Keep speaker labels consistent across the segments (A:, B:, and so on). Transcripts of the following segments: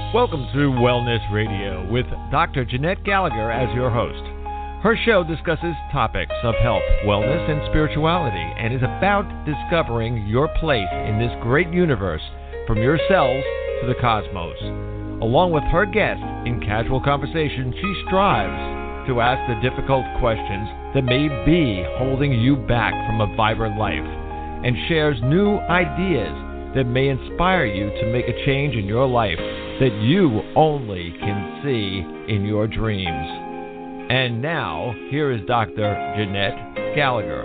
A: Welcome to Wellness Radio with Dr. Jeanette Gallagher as your host. Her show discusses topics of health, wellness, and spirituality, and is about discovering your place in this great universe, from your cells to the cosmos. Along with her guests, in casual conversation, she strives to ask the difficult questions that may be holding you back from a vibrant life, and shares new ideas that may inspire you to make a change in your life that you only can see in your dreams. And now, here is Dr. Jeanette Gallagher.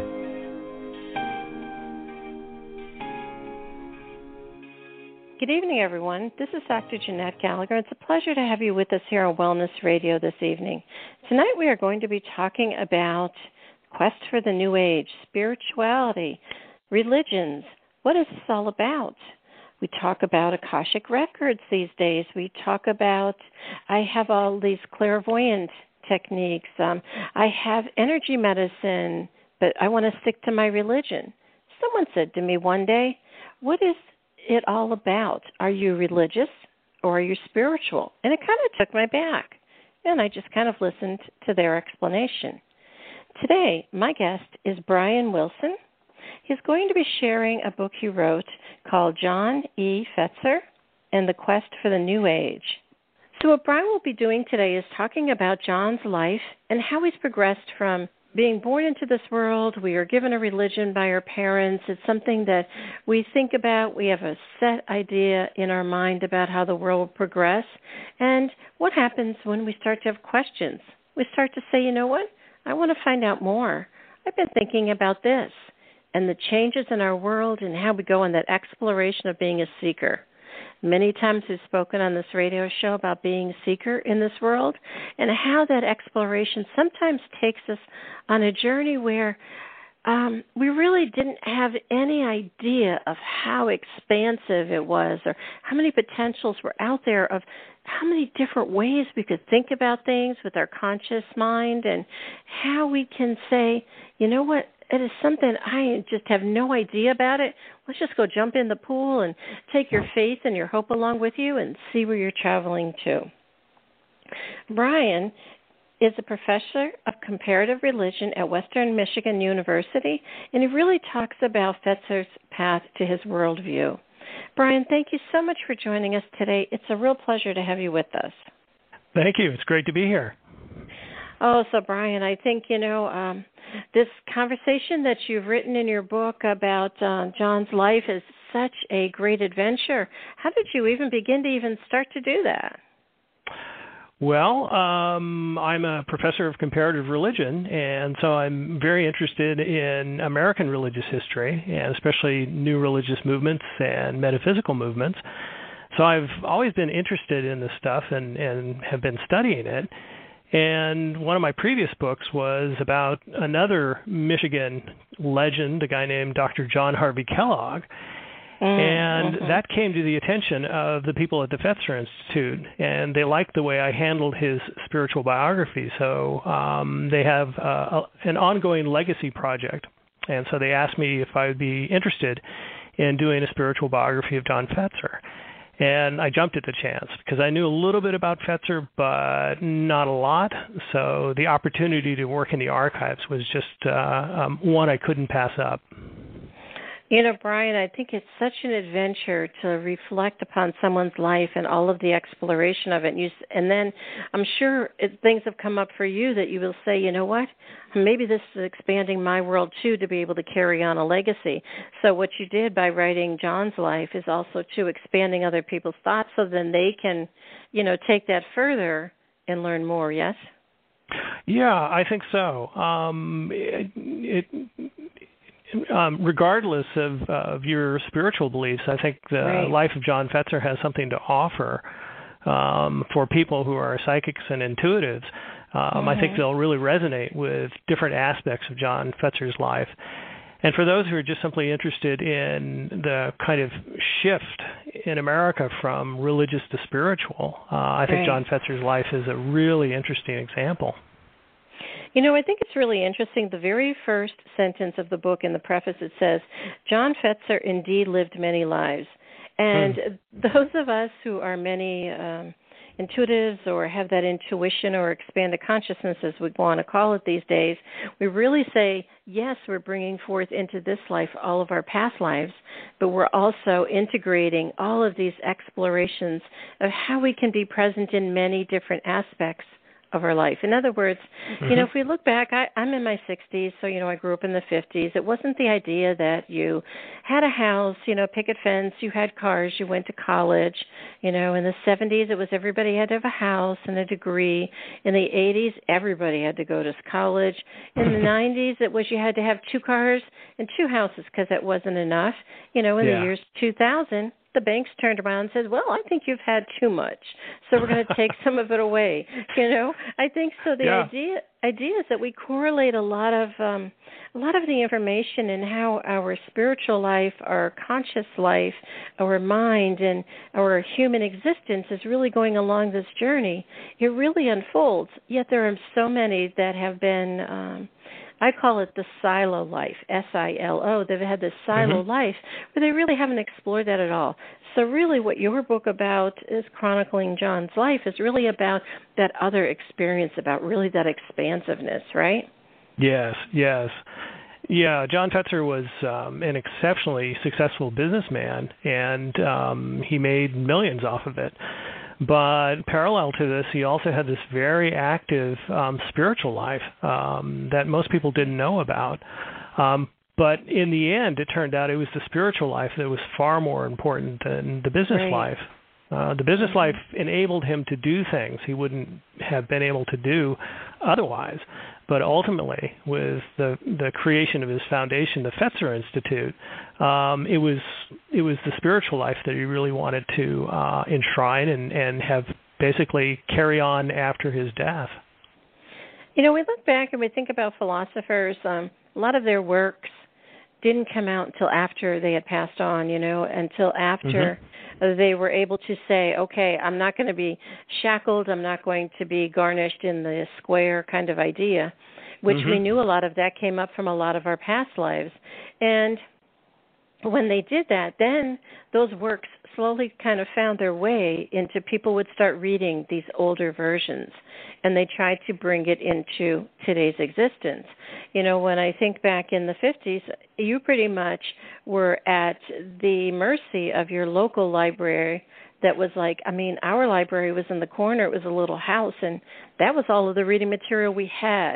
B: Good evening, everyone. This is Dr. Jeanette Gallagher. It's a pleasure to have you with us here on Wellness Radio this evening. Tonight we are going to be talking about quest for the new age, spirituality, religions. What is this all about? We talk about Akashic records these days. We talk about, I have all these clairvoyant techniques. I have energy medicine, but I want to stick to my religion. Someone said to me one day, what is it all about? Are you religious or are you spiritual? And it kind of took my back. And I just kind of listened to their explanation. Today, my guest is Brian Wilson. He's going to be sharing a book he wrote called John E. Fetzer and the Quest for the New Age. So what Brian will be doing today is talking about John's life and how he's progressed from being born into this world. We are given a religion by our parents. It's something that we think about. We have a set idea in our mind about how the world will progress. And what happens when we start to have questions? We start to say, you know what? I want to find out more. I've been thinking about this. And the changes in our world and how we go on that exploration of being a seeker. Many times we've spoken on this radio show about being a seeker in this world and how that exploration sometimes takes us on a journey where we really didn't have any idea of how expansive it was or how many potentials were out there of how many different ways we could think about things with our conscious mind and how we can say, you know what, it is something I just have no idea about it. Let's just go jump in the pool and take your faith and your hope along with you and see where you're traveling to. Brian is a professor of comparative religion at Western Michigan University, and he really talks about Fetzer's path to his worldview. Brian, thank you so much for joining us today. It's a real pleasure to have you with us.
C: Thank you. It's great to be here.
B: Oh, so Brian, I think, this conversation that you've written in your book about John's life is such a great adventure. How did you even begin to even start to do that?
C: Well, I'm a professor of comparative religion, and so I'm very interested in American religious history, and especially new religious movements and metaphysical movements. So I've always been interested in this stuff and have been studying it. And one of my previous books was about another Michigan legend, a guy named Dr. John Harvey Kellogg. And that came to the attention of the people at the Fetzer Institute, and they liked the way I handled his spiritual biography. So they have an ongoing legacy project. And so they asked me if I would be interested in doing a spiritual biography of John Fetzer. And I jumped at the chance because I knew a little bit about Fetzer, but not a lot. So the opportunity to work in the archives was just one I couldn't pass up.
B: You know, Brian, I think it's such an adventure to reflect upon someone's life and all of the exploration of it. And then I'm sure things have come up for you that you will say, you know what, maybe this is expanding my world too to be able to carry on a legacy. So what you did by writing John's life is also too expanding other people's thoughts so then they can, take that further and learn more, yes?
C: Yeah, I think so. Regardless of your spiritual beliefs, I think the life of John Fetzer has something to offer for people who are psychics and intuitives. I think they'll really resonate with different aspects of John Fetzer's life. And for those who are just simply interested in the kind of shift in America from religious to spiritual, I think John Fetzer's life is a really interesting example.
B: I think it's really interesting. The very first sentence of the book in the preface, it says, John Fetzer indeed lived many lives. And those of us who are many intuitives or have that intuition or expanded consciousness, as we want to call it these days, we really say, yes, we're bringing forth into this life all of our past lives, but we're also integrating all of these explorations of how we can be present in many different aspects of our life. In other words, if we look back, I'm in my 60s, so, I grew up in the 50s. It wasn't the idea that you had a house, picket fence, you had cars, you went to college. In the 70s, it was everybody had to have a house and a degree. In the 80s, everybody had to go to college. In the 90s, it was you had to have 2 cars and 2 houses because that wasn't enough. In the years 2000, the banks turned around and said, well, I think you've had too much, so we're going to take some of it away. I think so. The idea is that we correlate a lot of the information in how our spiritual life, our conscious life, our mind, and our human existence is really going along this journey. It really unfolds, yet there are so many that have been I call it the silo life, S-I-L-O. They've had this silo life where they really haven't explored that at all. So really what your book about is chronicling John's life is really about that other experience, about really that expansiveness, right?
C: Yes. Yeah, John Fetzer was an exceptionally successful businessman, and he made millions off of it. But parallel to this, he also had this very active spiritual life that most people didn't know about. But in the end, it turned out it was the spiritual life that was far more important than the business life. The business life enabled him to do things he wouldn't have been able to do otherwise. But ultimately, with the creation of his foundation, the Fetzer Institute, it was the spiritual life that he really wanted to enshrine and have basically carry on after his death.
B: We look back and we think about philosophers. A lot of their works didn't come out until after they had passed on, until after they were able to say, okay, I'm not going to be shackled, I'm not going to be garnished in the square kind of idea, which we knew a lot of that came up from a lot of our past lives. And when they did that, then those works slowly kind of found their way into people would start reading these older versions, and they tried to bring it into today's existence. When I think back in the 50s, you pretty much were at the mercy of your local library that was our library was in the corner. It was a little house, and that was all of the reading material we had.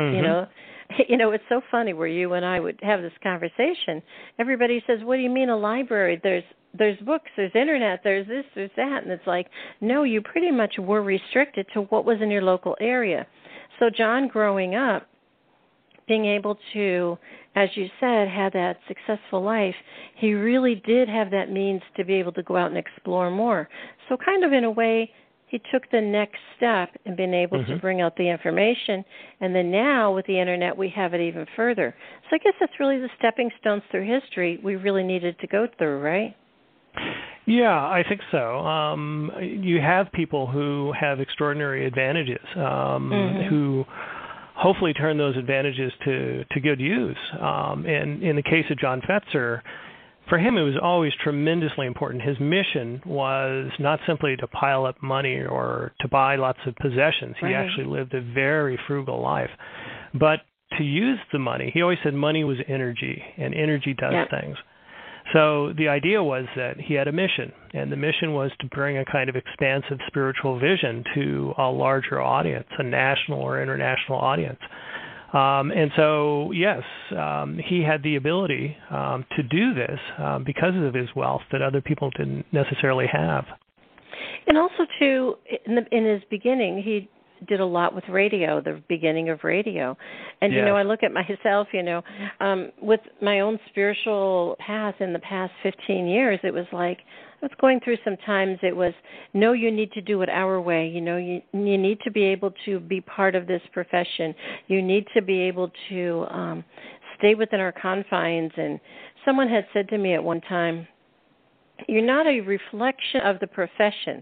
B: It's so funny where you and I would have this conversation. Everybody says, what do you mean a library? There's books, there's internet, there's this, there's that. And it's like, no, you pretty much were restricted to what was in your local area. So John, growing up, being able to, as you said, have that successful life, he really did have that means to be able to go out and explore more. So kind of in a way, he took the next step and been able to bring out the information. And then now with the internet, we have it even further. So I guess that's really the stepping stones through history we really needed to go through, right?
C: Yeah, I think so. You have people who have extraordinary advantages, who hopefully turn those advantages to good use. And in the case of John Fetzer, for him it was always tremendously important. His mission was not simply to pile up money or to buy lots of possessions. He actually lived a very frugal life. But to use the money, he always said money was energy, and energy does things. So the idea was that he had a mission, and the mission was to bring a kind of expansive spiritual vision to a larger audience, a national or international audience. And so, yes, he had the ability to do this because of his wealth that other people didn't necessarily have.
B: And also, too, in his beginning, he did a lot with radio, the beginning of radio. And, I look at myself, with my own spiritual path in the past 15 years, it was like I was going through some times it was, no, you need to do it our way. You need to be able to be part of this profession. You need to be able to stay within our confines. And someone had said to me at one time, you're not a reflection of the profession.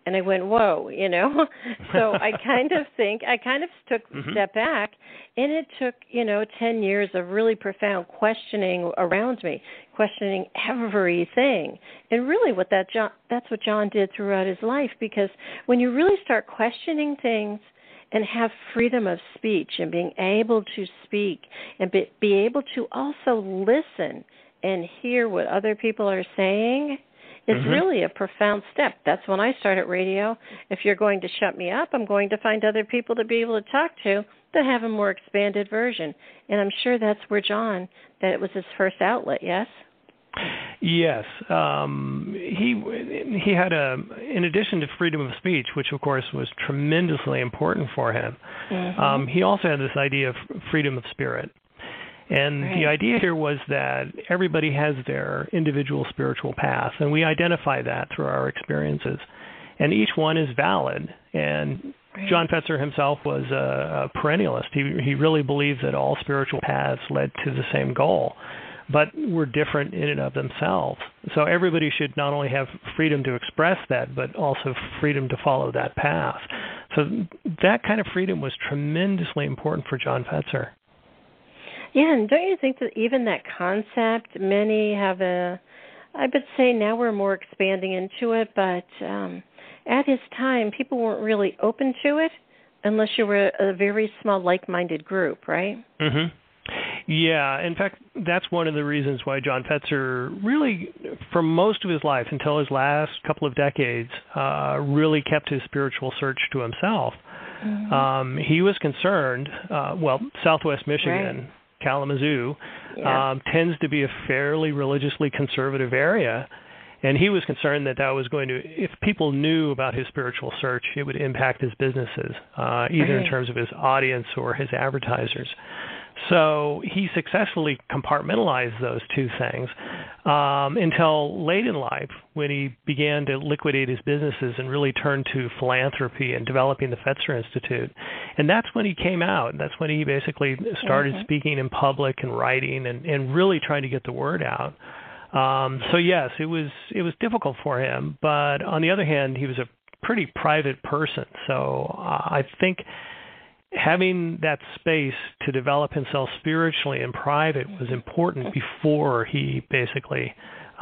B: And I went, whoa, So I kind of took a step back, and it took, 10 years of really profound questioning around me, questioning everything. And really that's what John did throughout his life, because when you really start questioning things and have freedom of speech and being able to speak and be able to also listen and hear what other people are saying, it's really a profound step. That's when I started radio. If you're going to shut me up, I'm going to find other people to be able to talk to that have a more expanded version. And I'm sure that's where that it was his first outlet, yes?
C: Yes. He had in addition to freedom of speech, which of course was tremendously important for him, he also had this idea of freedom of spirit. And the idea here was that everybody has their individual spiritual path, and we identify that through our experiences. And each one is valid. And John Fetzer himself was a perennialist. He really believed that all spiritual paths led to the same goal, but were different in and of themselves. So everybody should not only have freedom to express that, but also freedom to follow that path. So that kind of freedom was tremendously important for John Fetzer.
B: Yeah, and don't you think that even that concept, many have I would say now we're more expanding into it, but at his time, people weren't really open to it unless you were a very small like-minded group, right?
C: Yeah, in fact, that's one of the reasons why John Fetzer really, for most of his life, until his last couple of decades, really kept his spiritual search to himself. He was concerned, Southwest Michigan, Kalamazoo, tends to be a fairly religiously conservative area, and he was concerned that was going to, if people knew about his spiritual search, it would impact his businesses, either in terms of his audience or his advertisers. So he successfully compartmentalized those two things until late in life, when he began to liquidate his businesses and really turn to philanthropy and developing the Fetzer Institute. And that's when he came out. That's when he basically started speaking in public and writing and really trying to get the word out. So yes, it was difficult for him. But on the other hand, he was a pretty private person. So I think having that space to develop himself spiritually in private was important before he basically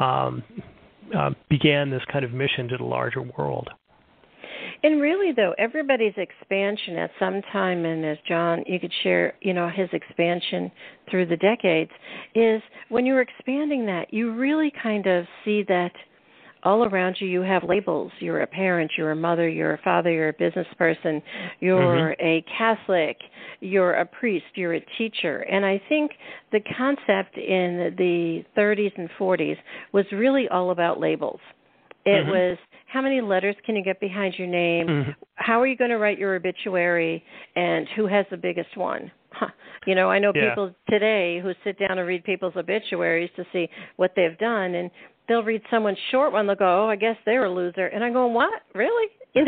C: began this kind of mission to the larger world.
B: And really, though, everybody's expansion at some time, and as John, you could share, his expansion through the decades, is when you're expanding that, you really kind of see that all around you, you have labels. You're a parent, you're a mother, you're a father, you're a business person, you're a Catholic, you're a priest, you're a teacher. And I think the concept in the 30s and 40s was really all about labels. It was, how many letters can you get behind your name? How are you going to write your obituary? And who has the biggest one? I know people today who sit down and read people's obituaries to see what they've done, and they'll read someone's short one, they'll go, oh, I guess they're a loser. And I go, what? Really? And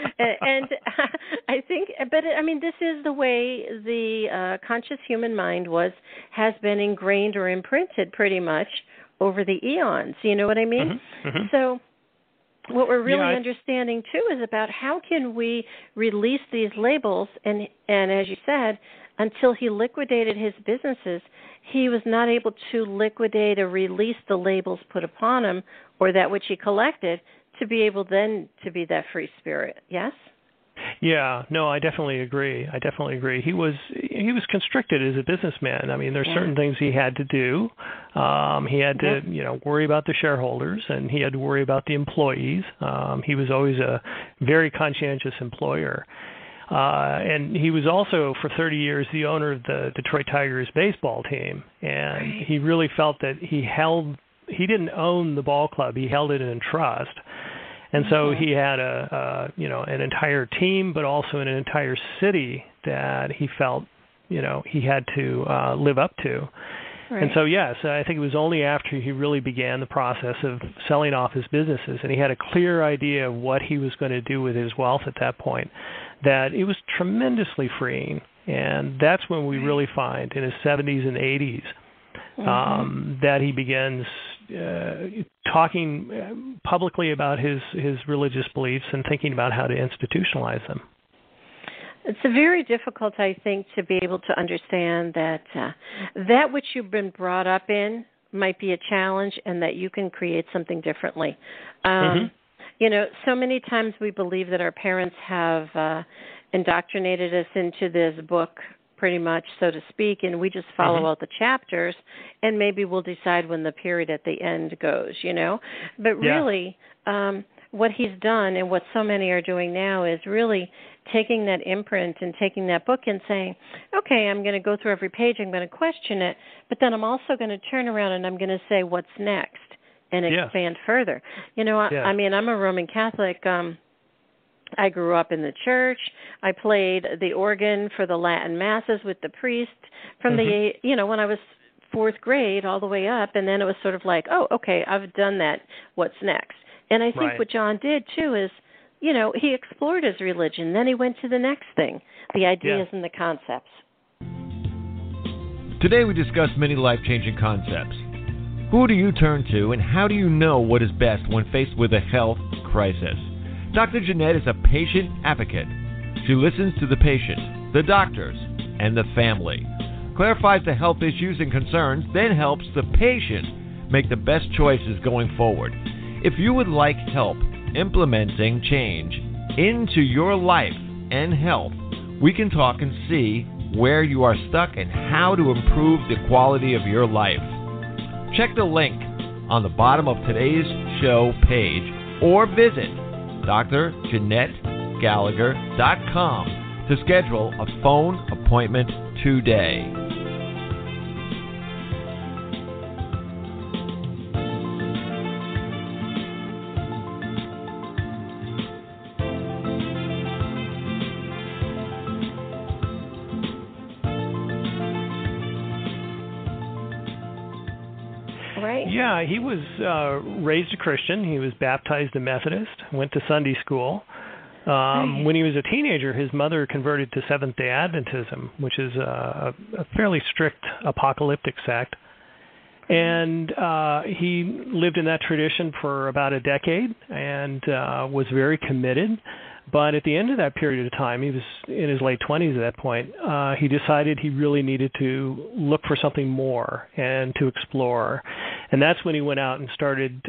B: I think, this is the way the conscious human mind has been ingrained or imprinted pretty much over the eons. You know what I mean? So what we're really understanding, too, is about how can we release these labels. And as you said, until he liquidated his businesses, he was not able to liquidate or release the labels put upon him or that which he collected to be able then to be that free spirit. Yes?
C: Yeah, no, I definitely agree. He was constricted as a businessman. I mean, there's certain things he had to do. He had to, worry about the shareholders, and he had to worry about the employees. He was always a very conscientious employer. And he was also, for 30 years, the owner of the Detroit Tigers baseball team. And he really felt that he didn't own the ball club. He held it in trust. And so he had an entire team, but also an entire city that he felt, he had to live up to. Right. And so, yes, I think it was only after he really began the process of selling off his businesses, and he had a clear idea of what he was going to do with his wealth at that point, that it was tremendously freeing. And that's when we really find, in his 70s and 80s, that he begins talking publicly about his religious beliefs and thinking about how to institutionalize them.
B: It's very difficult, I think, to be able to understand that that which you've been brought up in might be a challenge and that you can create something differently. You know, so many times we believe that our parents have indoctrinated us into this book pretty much, so to speak, and we just follow out the chapters, and maybe we'll decide when the period at the end goes, you know. But really, what he's done and what so many are doing now is really taking that imprint and taking that book and saying, okay, I'm going to go through every page, I'm going to question it, but then I'm also going to turn around and I'm going to say what's next and expand further. You know, I mean, I'm a Roman Catholic. I grew up in the church. I played the organ for the Latin masses with the priest from the, you know, when I was fourth grade all the way up. And then it was sort of like, oh, okay, I've done that. What's next? And I think what John did, too, is, you know, he explored his religion. Then he went to the next thing, the ideas and the concepts.
A: Today we discuss many life-changing concepts. Who do you turn to, and how do you know what is best when faced with a health crisis? Dr. Jeanette is a patient advocate. She listens to the patient, the doctors, and the family, clarifies the health issues and concerns, then helps the patient make the best choices going forward. If you would like help implementing change into your life and health, we can talk and see where you are stuck and how to improve the quality of your life. Check the link on the bottom of today's show page or visit drjeanettegallagher.com to schedule a phone appointment today.
C: Yeah, he was raised a Christian. He was baptized a Methodist, went to Sunday school. When he was a teenager, his mother converted to Seventh-day Adventism, which is a fairly strict apocalyptic sect. And he lived in that tradition for about a decade and was very committed. But at the end of that period of time, he was in his late 20s at that point, he decided he really needed to look for something more and to explore. And that's when he went out and started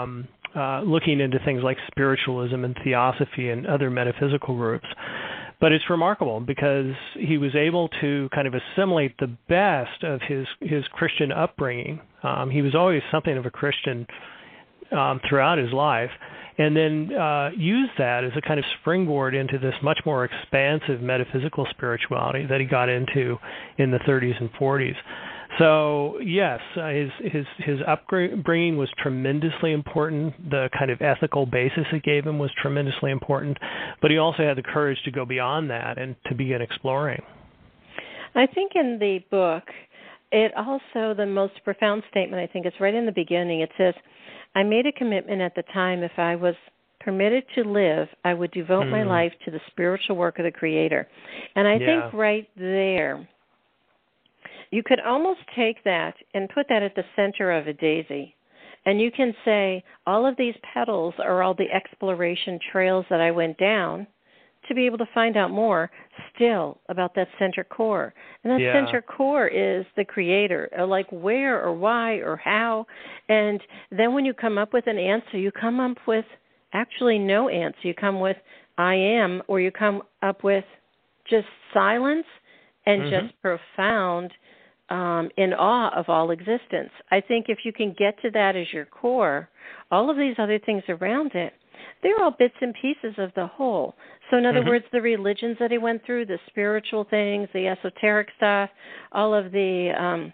C: looking into things like spiritualism and theosophy and other metaphysical groups. But it's remarkable because he was able to kind of assimilate the best of his Christian upbringing. He was always something of a Christian throughout his life, and then use that as a kind of springboard into this much more expansive metaphysical spirituality that he got into in the 30s and 40s. So yes, his upbringing was tremendously important. The kind of ethical basis it gave him was tremendously important, but he also had the courage to go beyond that and to begin exploring.
B: I think in the book, it also, the most profound statement, I think, is right in the beginning. It says, I made a commitment at the time if I was permitted to live, I would devote my life to the spiritual work of the Creator. And I think right there, you could almost take that and put that at the center of a daisy. And you can say, all of these petals are all the exploration trails that I went down to be able to find out more still about that center core. And that center core is the Creator, or like where or why or how. And then when you come up with an answer, you come up with actually no answer. You come with I am, or you come up with just silence and just profound in awe of all existence. I think if you can get to that as your core, all of these other things around it, they're all bits and pieces of the whole. So in other words, the religions that he went through, the spiritual things, the esoteric stuff, all of the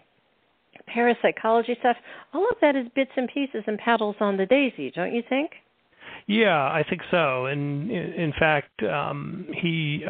B: parapsychology stuff, all of that is bits and pieces and petals on the daisy, don't you think?
C: Yeah, I think so. And in fact, he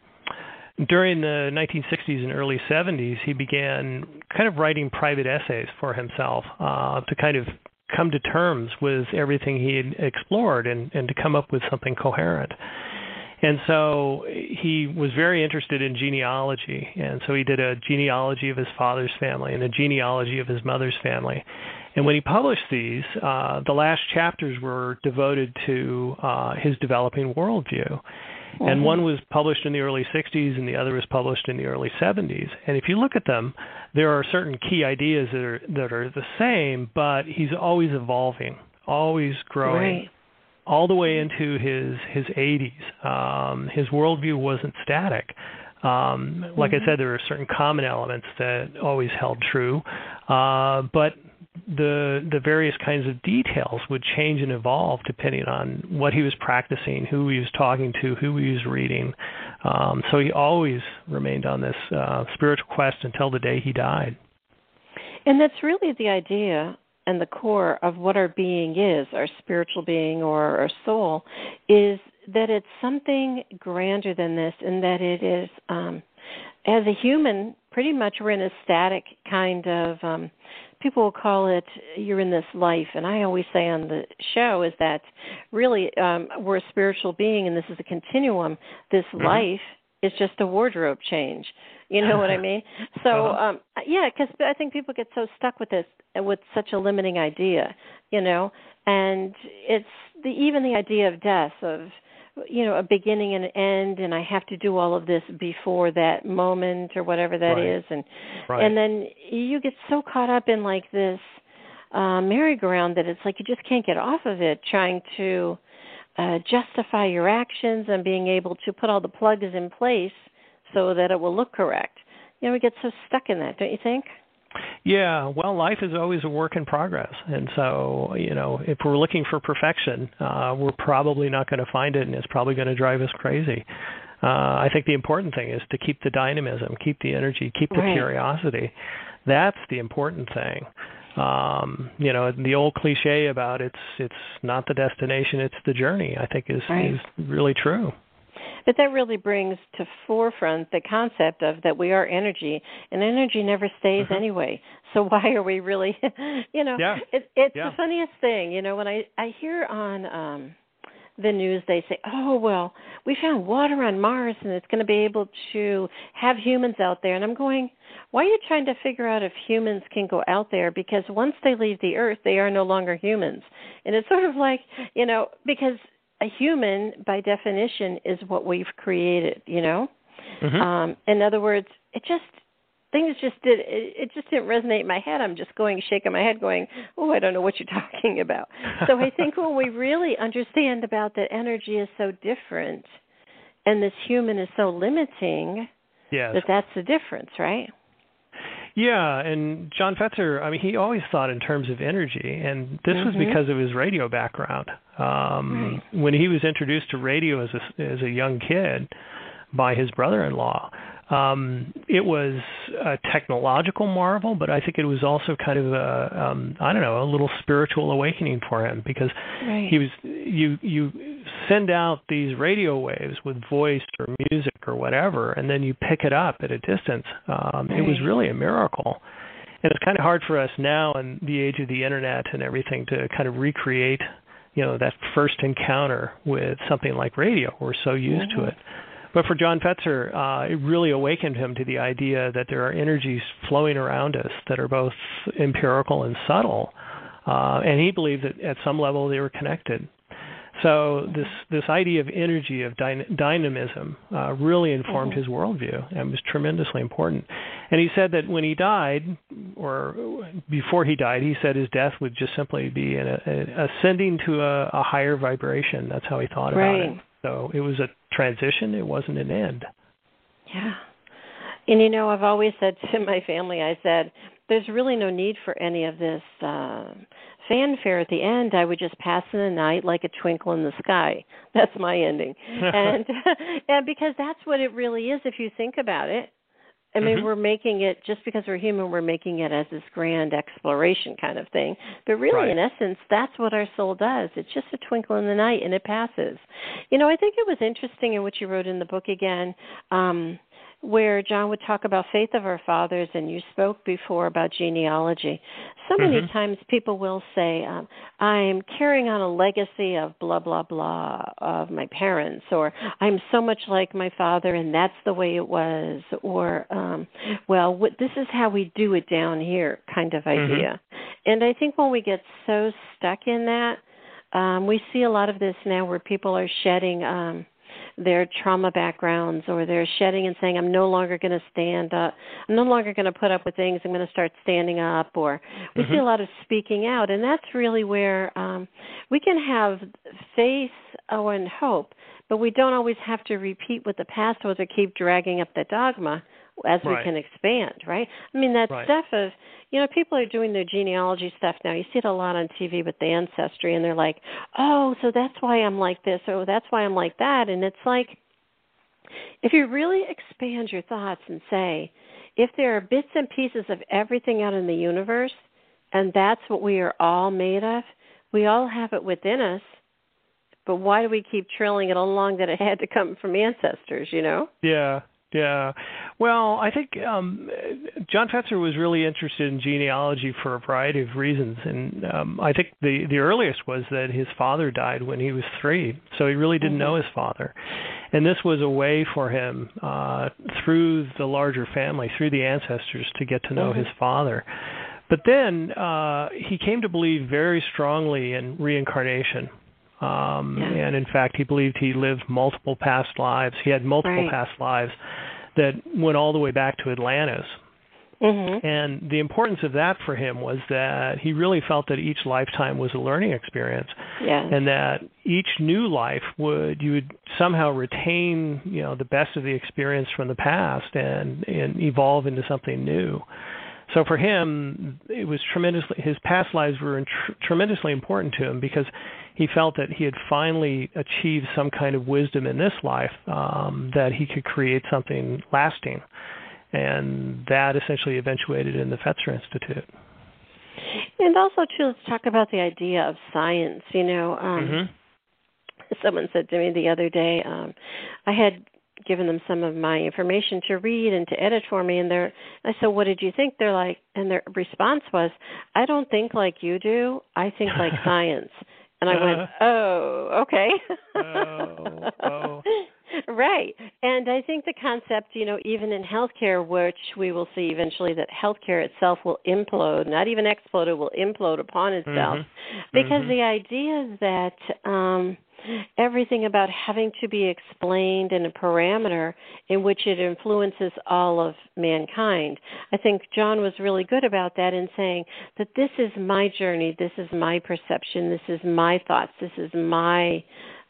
C: during the 1960s and early 70s, he began kind of writing private essays for himself to kind of come to terms with everything he had explored and to come up with something coherent. And so he was very interested in genealogy, and so he did a genealogy of his father's family and a genealogy of his mother's family. And when he published these, the last chapters were devoted to his developing worldview. And one was published in the early 60s and the other was published in the early 70s. And if you look at them, there are certain key ideas that are the same, but he's always evolving, always growing,
B: Right.
C: all the way into his 80s. His worldview wasn't static. Like I said, there are certain common elements that always held true, but the various kinds of details would change and evolve depending on what he was practicing, who he was talking to, who he was reading. So he always remained on this spiritual quest until the day he died.
B: And that's really the idea and the core of what our being is, our spiritual being or our soul, is that it's something grander than this, and that it is, as a human, pretty much we're in a static kind of, people will call it, you're in this life. And I always say on the show is that really we're a spiritual being, and this is a continuum. This life is just a wardrobe change. You know what I mean? So, because I think people get so stuck with this, with such a limiting idea, and it's even the idea of death, of, a beginning and an end, and I have to do all of this before that moment or whatever that is. And then you get so caught up in like this merry-go-round that it's like you just can't get off of it, trying to justify your actions and being able to put all the plugs in place so that it will look correct. We get so stuck in that, don't you think?
C: Yeah, well, life is always a work in progress. And so, if we're looking for perfection, we're probably not going to find it, and it's probably going to drive us crazy. I think the important thing is to keep the dynamism, keep the energy, keep the curiosity. That's the important thing. The old cliche about it's not the destination, it's the journey, I think is really true.
B: But that really brings to forefront the concept of that we are energy, and energy never stays anyway. So why are we really, it's the funniest thing, when I hear on the news, they say, oh, well, we found water on Mars, and it's going to be able to have humans out there. And I'm going, why are you trying to figure out if humans can go out there? Because once they leave the Earth, they are no longer humans. And it's sort of like, because a human, by definition, is what we've created, In other words, it just didn't resonate in my head. I'm just shaking my head going, oh, I don't know what you're talking about. So I think when we really understand about that energy is so different and this human is so limiting, that's the difference, right?
C: Yeah, and John Fetzer, he always thought in terms of energy, and this was because of his radio background. When he was introduced to radio as a young kid by his brother-in-law, it was a technological marvel, but I think it was also kind of a little spiritual awakening for him, because he was you send out these radio waves with voice or music or whatever, and then you pick it up at a distance. It was really a miracle. And it's kind of hard for us now in the age of the internet and everything to kind of recreate, that first encounter with something like radio. We're so used to it. But for John Fetzer, it really awakened him to the idea that there are energies flowing around us that are both empirical and subtle. And he believed that at some level they were connected. So this idea of energy, of dynamism, really informed his worldview and was tremendously important. And he said that when he died, or before he died, he said his death would just simply be ascending to a higher vibration. That's how he thought about it. So it was a transition. It wasn't an end. Yeah.
B: And, I've always said to my family, I said, there's really no need for any of this fanfare at the end. I would just pass in the night like a twinkle in the sky. That's my ending. and because that's what it really is if you think about it. I mean, we're making it, just because we're human, we're making it as this grand exploration kind of thing. But really, in essence, that's what our soul does. It's just a twinkle in the night, and it passes. I think it was interesting in what you wrote in the book again, where John would talk about faith of our fathers, and you spoke before about genealogy. So many times people will say, I'm carrying on a legacy of blah, blah, blah of my parents, or I'm so much like my father and that's the way it was, or, this is how we do it down here kind of idea. And I think when we get so stuck in that, we see a lot of this now where people are shedding their trauma backgrounds, or they're shedding and saying, I'm no longer going to stand up. I'm no longer going to put up with things. I'm going to start standing up. Or we see a lot of speaking out. And that's really where we can have faith and hope, but we don't always have to repeat what the past was or keep dragging up the dogma as we can expand, right? I mean, that stuff of, people are doing their genealogy stuff now. You see it a lot on TV with the ancestry, and they're like, oh, so that's why I'm like this, or that's why I'm like that. And it's like, if you really expand your thoughts and say, if there are bits and pieces of everything out in the universe, and that's what we are all made of, we all have it within us, but why do we keep trilling it along that it had to come from ancestors,
C: Yeah. Well, I think John Fetzer was really interested in genealogy for a variety of reasons. And I think the earliest was that his father died when he was 3, so he really didn't know his father. And this was a way for him, through the larger family, through the ancestors, to get to know his father. But then he came to believe very strongly in reincarnation. And in fact, he believed he lived multiple past lives. He had multiple past lives that went all the way back to Atlantis. And the importance of that for him was that he really felt that each lifetime was a learning experience, and that each new life you would somehow retain, the best of the experience from the past and evolve into something new. So for him, it was his past lives were tremendously important to him, because he felt that he had finally achieved some kind of wisdom in this life, that he could create something lasting. And that essentially eventuated in the Fetzer Institute.
B: And also, too, let's talk about the idea of science. Someone said to me the other day, I had given them some of my information to read and to edit for me, and I said, what did you think? They're like, and their response was, I don't think like you do, I think like science. And I went, oh, okay. Right. And I think the concept, even in healthcare, which we will see eventually that healthcare itself will implode, not even explode, it will implode upon itself. Because the idea is that everything about having to be explained in a parameter in which it influences all of mankind. I think John was really good about that in saying that this is my journey, this is my perception, this is my thoughts, this is my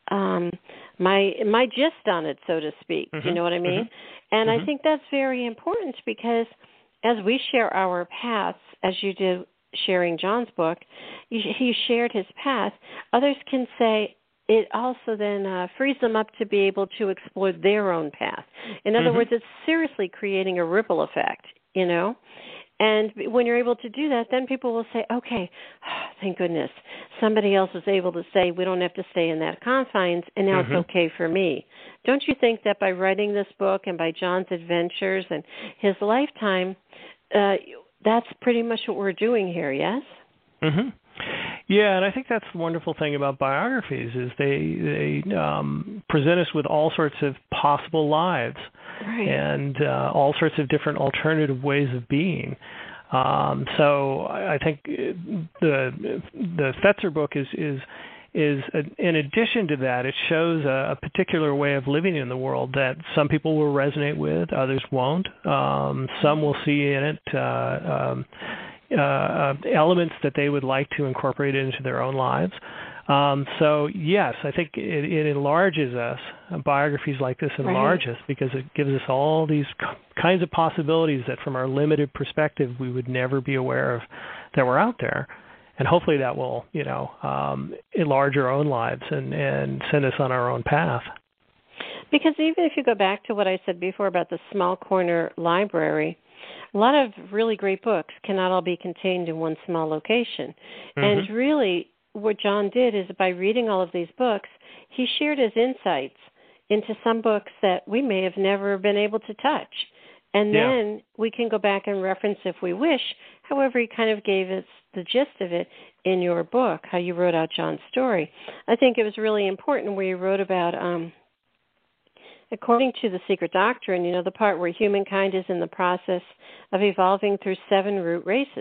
B: gist on it, so to speak. You know what I mean? And I think that's very important, because as we share our paths, as you did sharing John's book, he shared his path, others can say, it also then frees them up to be able to explore their own path. In other words, it's seriously creating a ripple effect, And when you're able to do that, then people will say, okay, thank goodness, somebody else was able to say we don't have to stay in that confines, and now it's okay for me. Don't you think that by writing this book and by John's adventures and his lifetime, that's pretty much what we're doing here, yes?
C: Yeah, and I think that's the wonderful thing about biographies is they present us with all sorts of possible lives and all sorts of different alternative ways of being. So I think the Fetzer book is in addition to that, it shows a particular way of living in the world that some people will resonate with, others won't. Some will see in it elements that they would like to incorporate into their own lives. So yes, I think it enlarges us. Biographies like this enlarge us because it gives us all these kinds of possibilities that from our limited perspective we would never be aware of that were out there. And hopefully that will, enlarge our own lives and send us on our own path.
B: Because even if you go back to what I said before about the small corner library, a lot of really great books cannot all be contained in one small location. And really what John did is by reading all of these books, he shared his insights into some books that we may have never been able to touch. And then we can go back and reference if we wish. However, he kind of gave us the gist of it in your book, how you wrote out John's story. I think it was really important where you wrote about, according to the Secret Doctrine, the part where humankind is in the process of evolving through 7 root races.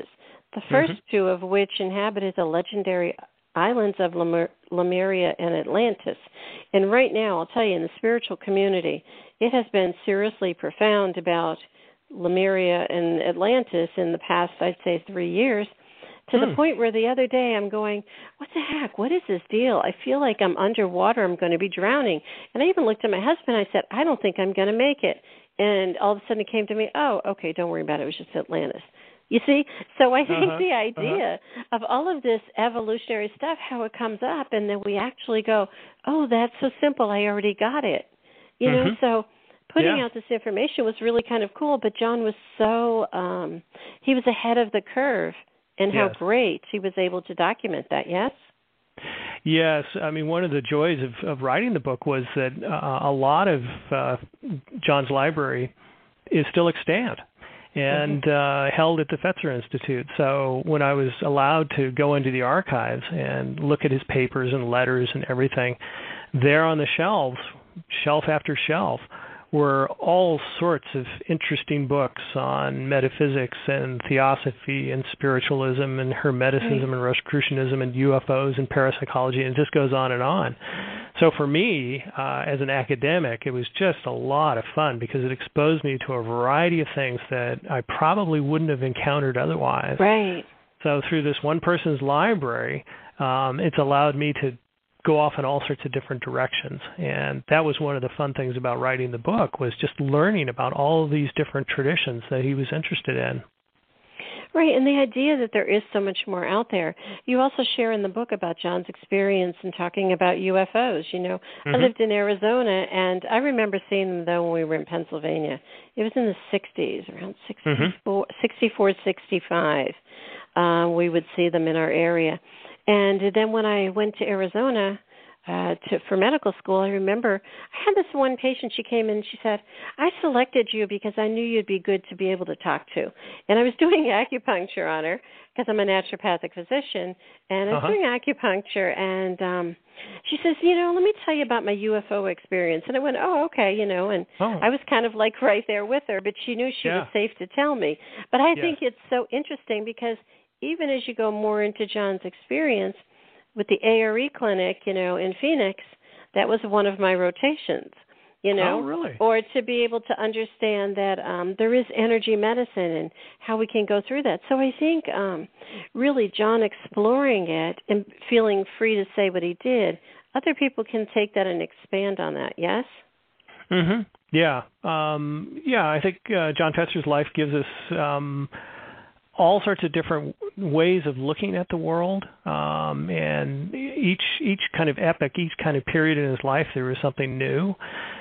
B: the first two of which inhabited the legendary islands of Lemuria and Atlantis. And right now, I'll tell you, in the spiritual community, it has been seriously profound about Lemuria and Atlantis in the past, I'd say, 3 years, to the point where the other day I'm going, what the heck? What is this deal? I feel like I'm underwater. I'm going to be drowning. And I even looked at my husband. I said, I don't think I'm going to make it. And all of a sudden it came to me, oh, okay, don't worry about it. It was just Atlantis. You see? So I think the idea of all of this evolutionary stuff, how it comes up, and then we actually go, oh, that's so simple. I already got it. You know, so putting out this information was really kind of cool. But John was so, he was ahead of the curve. And how great he was able to document that, yes?
C: Yes. I mean, one of the joys of writing the book was that a lot of John's library is still extant and held at the Fetzer Institute. So when I was allowed to go into the archives and look at his papers and letters and everything, there on the shelves, shelf after shelf, were all sorts of interesting books on metaphysics and theosophy and spiritualism and Hermeticism and Rosicrucianism and UFOs and parapsychology, and it just goes on and on. So for me, as an academic, it was just a lot of fun because it exposed me to a variety of things that I probably wouldn't have encountered otherwise.
B: Right.
C: So through this one person's library, it's allowed me to go off in all sorts of different directions. And that was one of the fun things about writing the book, was just learning about all of these different traditions that he was interested in.
B: Right, and the idea that there is so much more out there. You also share in the book about John's experience in talking about UFOs. You know, I lived in Arizona, and I remember seeing them, though, when we were in Pennsylvania. It was in the 60s, around 64, 65. We would see them in our area. And then when I went to Arizona for medical school, I remember I had this one patient. She came in and she said, I selected you because I knew you'd be good to be able to talk to. And I was doing acupuncture on her because I'm a naturopathic physician. And I was doing acupuncture. And she says, you know, let me tell you about my UFO experience. And I went, oh, okay, you know. And I was kind of like right there with her. But she knew she was safe to tell me. But I think it's so interesting because even as you go more into John's experience with the ARE clinic, you know, in Phoenix, that was one of my rotations, you know.
C: Oh, really?
B: Or to be able to understand that there is energy medicine and how we can go through that. So I think really John exploring it and feeling free to say what he did, other people can take that and expand on that, yes?
C: Yeah. I think John Fetzer's life gives us all sorts of different ways of looking at the world, and each kind of epoch, each kind of period in his life, there was something new.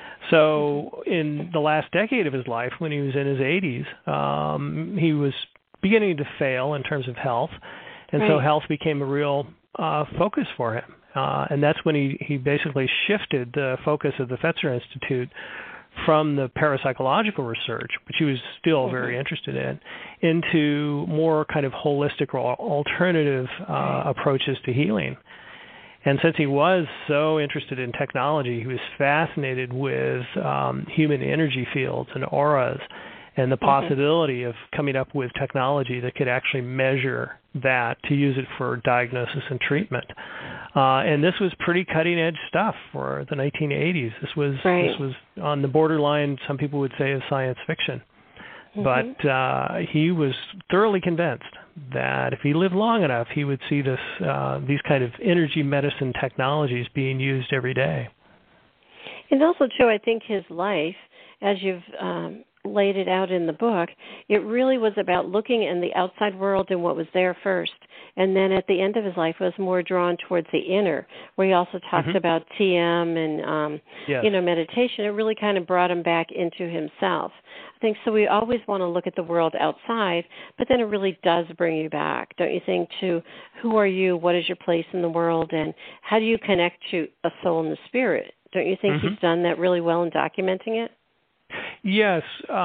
C: So in the last decade of his life, when he was in his 80s, he was beginning to fail in terms of health, and so health became a real focus for him. And that's when he basically shifted the focus of the Fetzer Institute from the parapsychological research, which he was still very interested in, into more kind of holistic or alternative approaches to healing. And since he was so interested in technology, he was fascinated with human energy fields and auras and the possibility of coming up with technology that could actually measure that to use it for diagnosis and treatment. And this was pretty cutting-edge stuff for the 1980s. This was on the borderline, some people would say, of science fiction. But he was thoroughly convinced that if he lived long enough, he would see this these kind of energy medicine technologies being used every day.
B: And also, too, I think his life, as you've laid it out in the book, it really was about looking in the outside world and what was there first. And then at the end of his life was more drawn towards the inner, where he also talks about TM and, you know, meditation. It really kind of brought him back into himself. I think so. We always want to look at the world outside, but then it really does bring you back, don't you think, to who are you, what is your place in the world, and how do you connect to a soul and the spirit? Don't you think he's done that really well in documenting it?
C: Yes.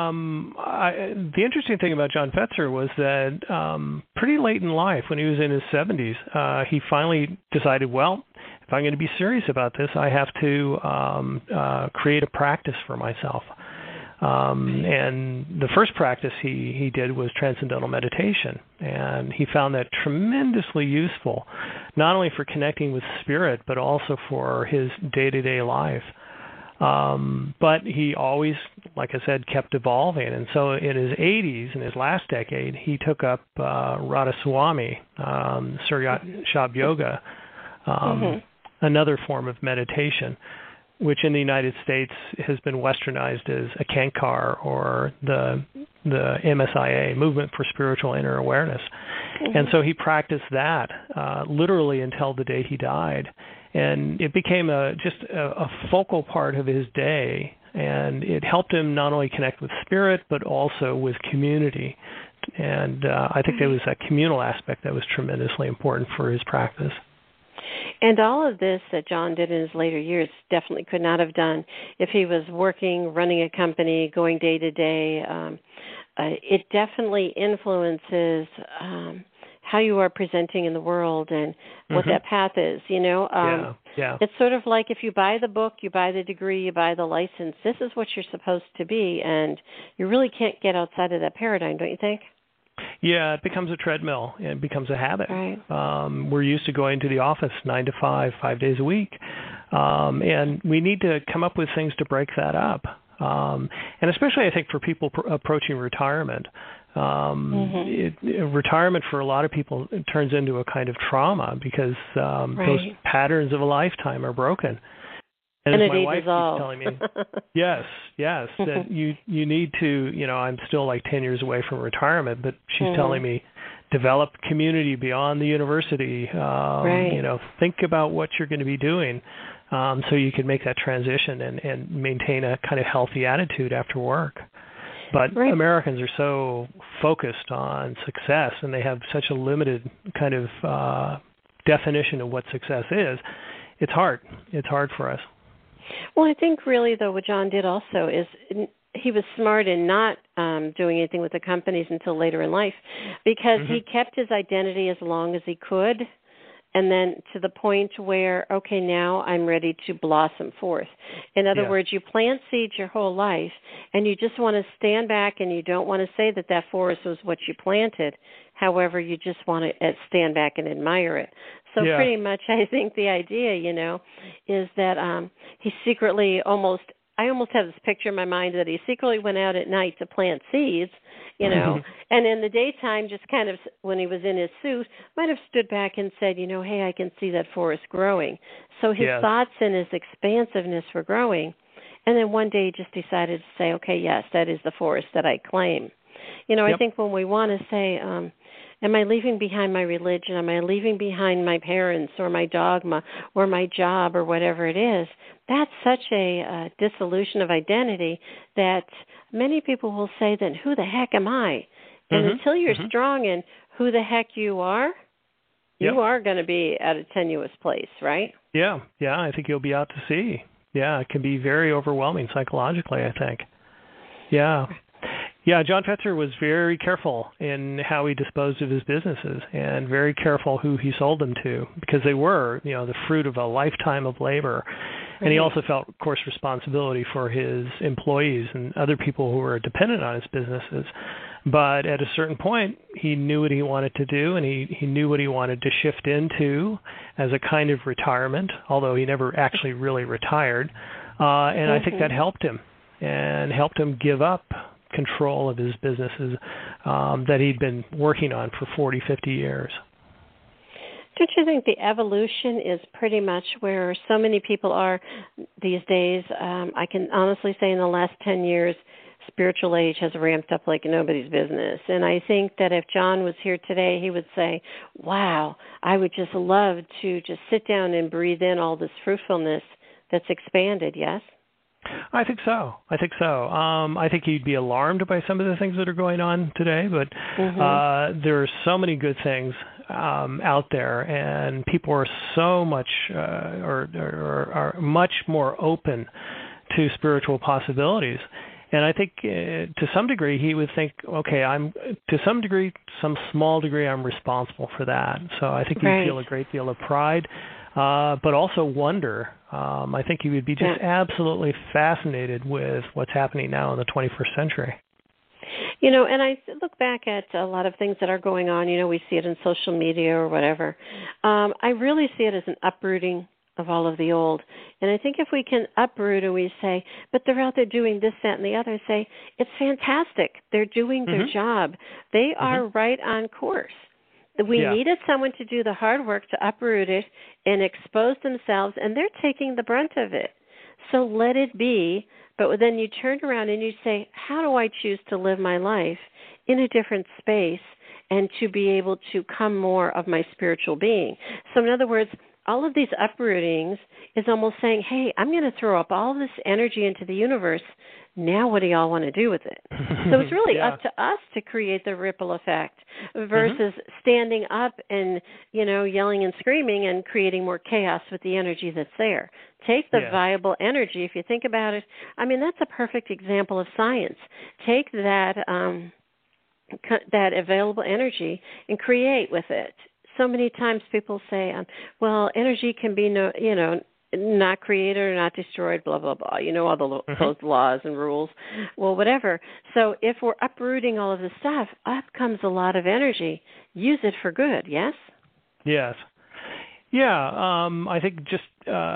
C: The interesting thing about John Fetzer was that pretty late in life, when he was in his 70s, he finally decided, well, if I'm going to be serious about this, I have to create a practice for myself. And the first practice he did was transcendental meditation, and he found that tremendously useful, not only for connecting with spirit, but also for his day-to-day life. But he always, like I said, kept evolving. And so in his 80s, in his last decade, he took up Radhaswami, Surya Shab Yoga, another form of meditation, which in the United States has been westernized as Ekankar, or the MSIA, Movement for Spiritual Inner Awareness. And so he practiced that literally until the day he died. And it became just a focal part of his day, and it helped him not only connect with spirit, but also with community. And I think there was a communal aspect that was tremendously important for his practice.
B: And all of this that John did in his later years definitely could not have done if he was working, running a company, going day to day. It definitely influences how you are presenting in the world and what that path is, It's sort of like if you buy the book, you buy the degree, you buy the license, this is what you're supposed to be, and you really can't get outside of that paradigm, don't you think?
C: Yeah, it becomes a treadmill, and it becomes a habit.
B: Right.
C: We're used to going to the office 9 to 5, 5 days a week, and we need to come up with things to break that up. And especially, I think, for people approaching retirement. Retirement for a lot of people turns into a kind of trauma because those patterns of a lifetime are broken. And as my wife keeps telling me, yes, that you need to, I'm still like 10 years away from retirement, but she's telling me, develop community beyond the university. Think about what you're going to be doing so you can make that transition and maintain a kind of healthy attitude after work. But Americans are so focused on success, and they have such a limited kind of definition of what success is. It's hard. It's hard for us.
B: Well, I think really, though, what John did also is he was smart in not doing anything with the companies until later in life, because he kept his identity as long as he could, and then to the point where, okay, now I'm ready to blossom forth. In other words, you plant seeds your whole life, and you just want to stand back, and you don't want to say that that forest was what you planted. However, you just want to stand back and admire it. So pretty much I think the idea, is that he secretly I almost have this picture in my mind that he secretly went out at night to plant seeds, and in the daytime, just kind of when he was in his suit, might have stood back and said, hey, I can see that forest growing. So his thoughts and his expansiveness were growing. And then one day he just decided to say, okay, yes, that is the forest that I claim. I think when we want to say, am I leaving behind my religion? Am I leaving behind my parents or my dogma or my job or whatever it is? That's such a dissolution of identity that many people will say, then who the heck am I? And until you're strong in who the heck you are going to be at a tenuous place, right?
C: Yeah, I think you'll be out to sea. Yeah, it can be very overwhelming psychologically, I think. Yeah, John Fetzer was very careful in how he disposed of his businesses and very careful who he sold them to, because they were, the fruit of a lifetime of labor. And he also felt, of course, responsibility for his employees and other people who were dependent on his businesses. But at a certain point, he knew what he wanted to do, and he knew what he wanted to shift into as a kind of retirement, although he never actually really retired. And I think that helped him give up control of his businesses that he'd been working on for 40, 50 years.
B: Don't you think the evolution is pretty much where so many people are these days? I can honestly say in the last 10 years, spiritual age has ramped up like nobody's business. And I think that if John was here today, he would say, wow, I would just love to just sit down and breathe in all this fruitfulness that's expanded, yes?
C: I think so. I think he'd be alarmed by some of the things that are going on today, but there are so many good things out there, and people are so much are much more open to spiritual possibilities. And I think to some degree he would think, okay, some small degree, I'm responsible for that. So I think he'd feel a great deal of pride, but also wonder. I think he would be just absolutely fascinated with what's happening now in the 21st century.
B: And I look back at a lot of things that are going on. We see it in social media or whatever. I really see it as an uprooting of all of the old. And I think if we can uproot and we say, but they're out there doing this, that, and the other, say, it's fantastic. They're doing their job. They are right on course. We needed someone to do the hard work to uproot it and expose themselves, and they're taking the brunt of it. So let it be. But then you turn around and you say, how do I choose to live my life in a different space and to be able to come more of my spiritual being? So in other words, all of these uprootings is almost saying, hey, I'm going to throw up all this energy into the universe. Now what do y'all want to do with it? So it's really up to us to create the ripple effect versus standing up and, yelling and screaming and creating more chaos with the energy that's there. Take the viable energy. If you think about it, that's a perfect example of science. Take that that available energy and create with it. So many times people say, well, energy can be not created or not destroyed, blah, blah, blah. All those laws and rules. Well, whatever. So if we're uprooting all of this stuff, up comes a lot of energy. Use it for good, yes?
C: Yes. Yeah, I think just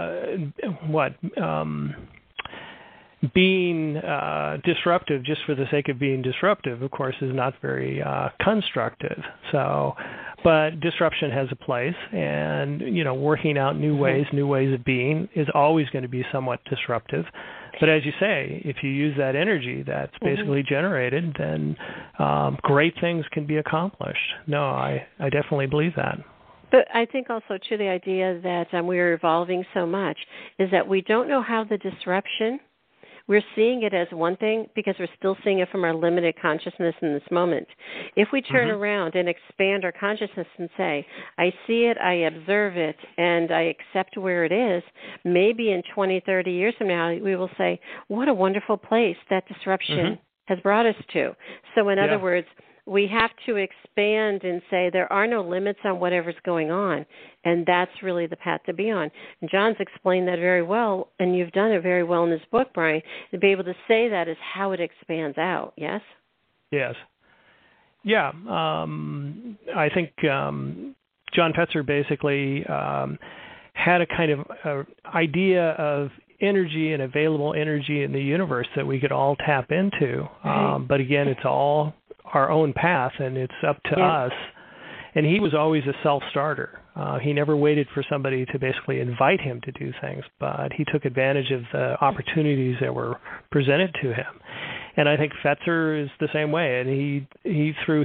C: being disruptive just for the sake of being disruptive, of course, is not very constructive. So, but disruption has a place, and working out new ways of being is always going to be somewhat disruptive. But as you say, if you use that energy that's basically generated, then great things can be accomplished. No, I definitely believe that.
B: But I think also, too, the idea that we're evolving so much is that we don't know how the disruption, we're seeing it as one thing because we're still seeing it from our limited consciousness in this moment. If we turn around and expand our consciousness and say, I see it, I observe it, and I accept where it is, maybe in 20, 30 years from now, we will say, what a wonderful place that disruption has brought us to. So in other words, we have to expand and say there are no limits on whatever's going on, and that's really the path to be on. And John's explained that very well, and you've done it very well in this book, Brian. To be able to say that is how it expands out, yes?
C: Yes. Yeah. I think John Fetzer basically had a kind of idea of energy and available energy in the universe that we could all tap into. But again, it's all our own path, and it's up to us. And he was always a self-starter. He never waited for somebody to basically invite him to do things, but he took advantage of the opportunities that were presented to him. And I think Fetzer is the same way. And he through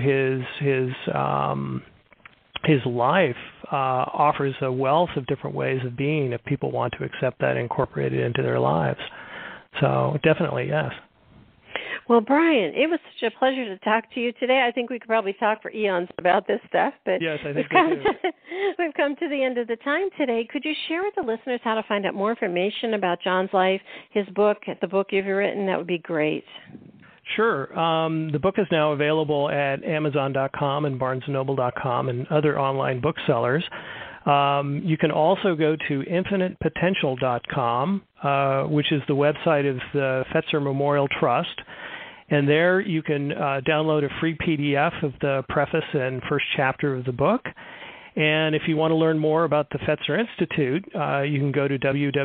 C: his life offers a wealth of different ways of being if people want to accept that and incorporate it into their lives. So definitely, yes.
B: Well, Brian, it was such a pleasure to talk to you today. I think we could probably talk for eons about this stuff, but
C: yes, I think
B: we've come to the end of the time today. Could you share with the listeners how to find out more information about John's life, his book, the book you've written? That would be great.
C: Sure. The book is now available at Amazon.com and BarnesandNoble.com and other online booksellers. You can also go to InfinitePotential.com, which is the website of the Fetzer Memorial Trust. And there you can download a free PDF of the preface and first chapter of the book. And if you want to learn more about the Fetzer Institute, you can go to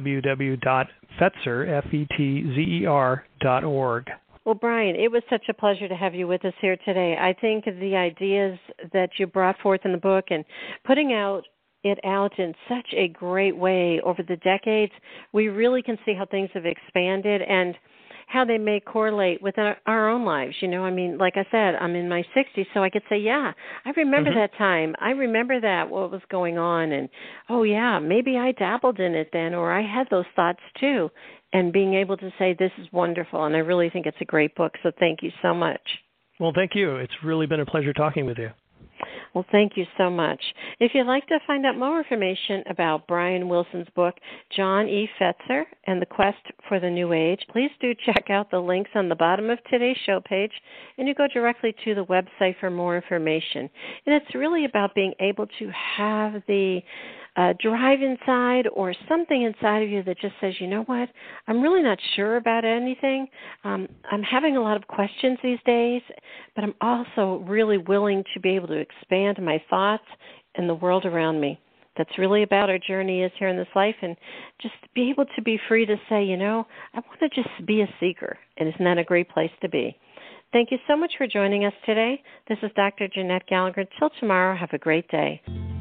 C: www.fetzer.org.
B: Well, Brian, it was such a pleasure to have you with us here today. I think the ideas that you brought forth in the book and putting it out in such a great way over the decades, we really can see how things have expanded and how they may correlate with our own lives. Like I said, I'm in my 60s, so I could say, yeah, I remember that time. I remember what was going on. And, oh, yeah, maybe I dabbled in it then, or I had those thoughts too. And being able to say, this is wonderful. And I really think it's a great book. So thank you so much.
C: Well, thank you. It's really been a pleasure talking with you.
B: Well, thank you so much. If you'd like to find out more information about Brian Wilson's book, John E. Fetzer and the Quest for the New Age, please do check out the links on the bottom of today's show page, and you go directly to the website for more information. And it's really about being able to have the drive inside or something inside of you that just says, you know what, I'm really not sure about anything. I'm having a lot of questions these days, but I'm also really willing to be able to expand my thoughts and the world around me. That's really about our journey is here in this life, and just be able to be free to say, you know, I want to just be a seeker, and isn't that a great place to be? Thank you so much for joining us today. This is Dr. Jeanette Gallagher. Till tomorrow, have a great day.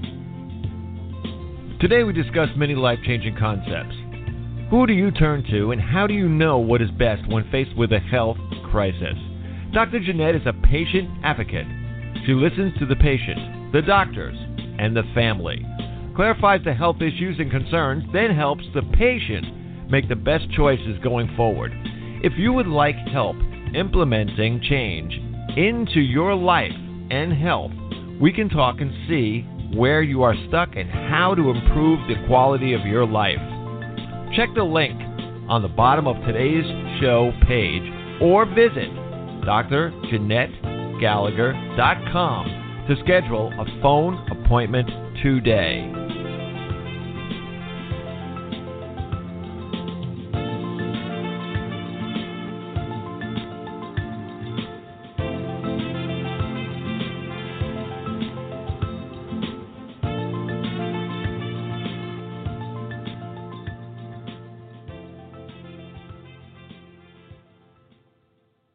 A: Today we discussed many life-changing concepts. Who do you turn to, and how do you know what is best when faced with a health crisis? Dr. Jeanette is a patient advocate. She listens to the patient, the doctors, and the family, clarifies the health issues and concerns, then helps the patient make the best choices going forward. If you would like help implementing change into your life and health, we can talk and see where you are stuck and how to improve the quality of your life. Check the link on the bottom of today's show page or visit drjeanettegallagher.com to schedule a phone appointment today.